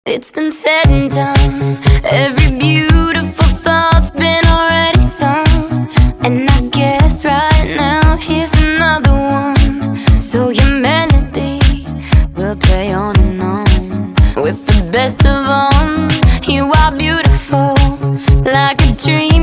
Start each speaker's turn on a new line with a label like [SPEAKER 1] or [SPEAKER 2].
[SPEAKER 1] It's been said and done. Every beautiful thought's been already sung. And I guess right now here's another one. So your melody will play on and on. With the best of all, you are beautiful, like a dream.